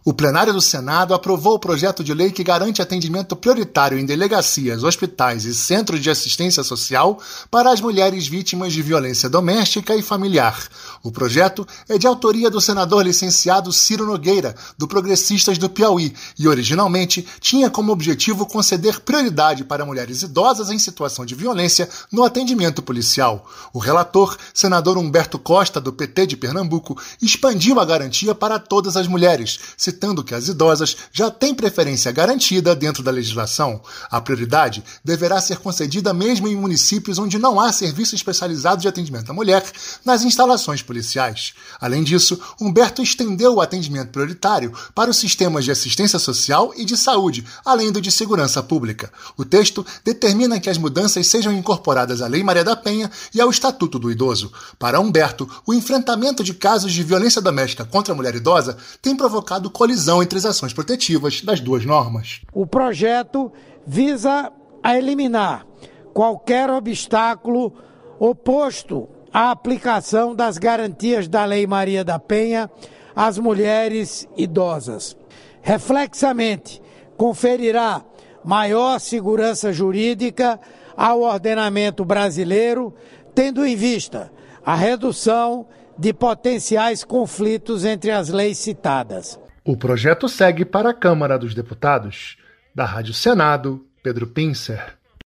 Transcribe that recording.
O plenário do Senado aprovou o projeto de lei que garante atendimento prioritário em delegacias, hospitais e centros de assistência social para as mulheres vítimas de violência doméstica e familiar. O projeto é de autoria do senador licenciado Ciro Nogueira, do Progressistas do Piauí, e originalmente tinha como objetivo conceder prioridade para mulheres idosas em situação de violência no atendimento policial. O relator, senador Humberto Costa, do PT de Pernambuco, expandiu a garantia para todas as mulheres, citando que as idosas já têm preferência garantida dentro da legislação. A prioridade deverá ser concedida mesmo em municípios onde não há serviço especializado de atendimento à mulher nas instalações policiais. Além disso, Humberto estendeu o atendimento prioritário para os sistemas de assistência social e de saúde, além do de segurança pública. O texto determina que as mudanças sejam incorporadas à Lei Maria da Penha e ao Estatuto do Idoso. Para Humberto, o enfrentamento de casos de violência doméstica contra a mulher idosa tem provocado colisão entre as ações protetivas das duas normas. O projeto visa a eliminar qualquer obstáculo oposto à aplicação das garantias da Lei Maria da Penha às mulheres idosas. Reflexamente, conferirá maior segurança jurídica ao ordenamento brasileiro, tendo em vista a redução de potenciais conflitos entre as leis citadas. O projeto segue para a Câmara dos Deputados. Da Rádio Senado, Pedro Pincer.